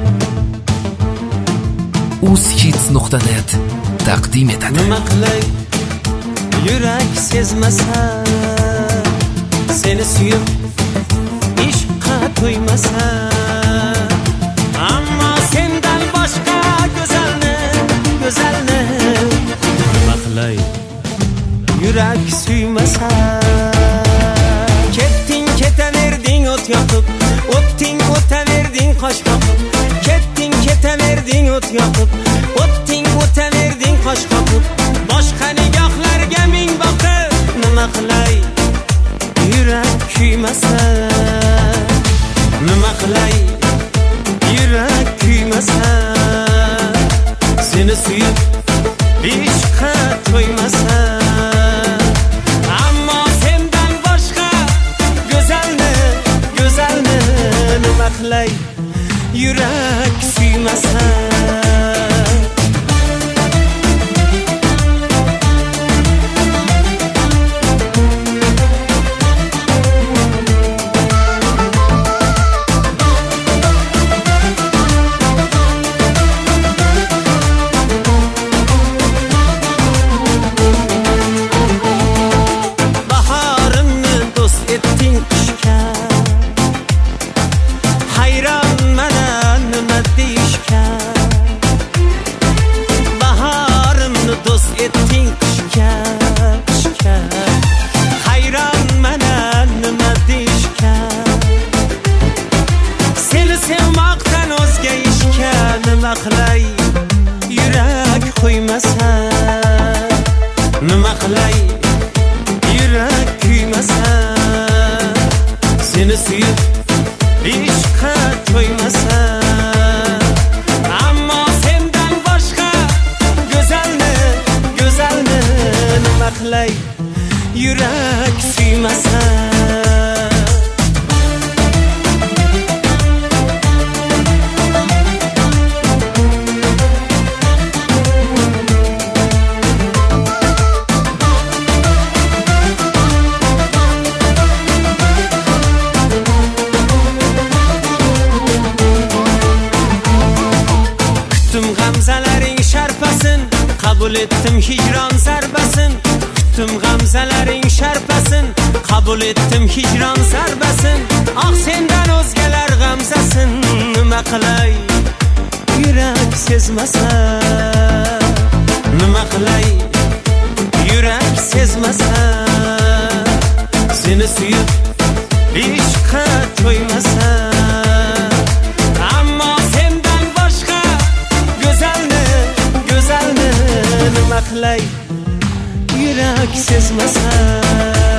uz-hits.net taqdim etadi. Nima qilay yurak sezmasa, seni suyib ishqqa to'ymasa, ammo sendan boshqa go'zalni nima qilay yurak suymasa. Ketding ketaverding o't yoqib, o'tding o'taverding qosh qoqib. Ketding ketaverding o't yoqib, o'tding o'taverding qosh qoqib. Boshqa nigohlarga ming boqib, nima qilay yurak kuymasa. Nima qilay yurak kuymasa, seni suyib ishqqa to'ymasa, ammo sendan boshqa go'zalni nima qilay yurak suymasa. Nima qilay yurak qo'ymasa, nima qilay yurak kuymasa, seni suyib ishqqa to'ymasa, ammo sendan boshqa go'zalni nima qilay yurak suymasa. G'amzalaring sharpasin, qabul etdim hijron zarbasin. Kutdim g'amzalaring sharpasin, qabul etdim hijron zarbasin. Ah sendan o'zgalar g'amzasin, nima qilay yurak sezmasa. Nima qilay yurak sezmasa, seni suyib ishqqa to'ymasa, ammo sendan boshqa go'zalni nima qilay yurak sezmasa.